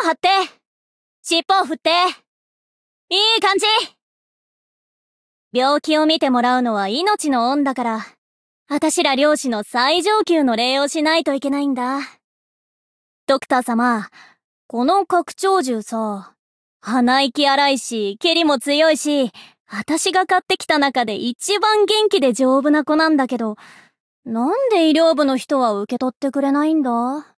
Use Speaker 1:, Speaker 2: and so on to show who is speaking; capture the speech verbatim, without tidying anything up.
Speaker 1: 張って、尻尾を振って。いい感じ。病気を見てもらうのは命の恩だから、あたしら漁師の最上級の礼をしないといけないんだ。ドクター様、この角鳥獣さ、鼻息荒いし、蹴りも強いし、あたしが買ってきた中で一番元気で丈夫な子なんだけど、なんで医療部の人は受け取ってくれないんだ？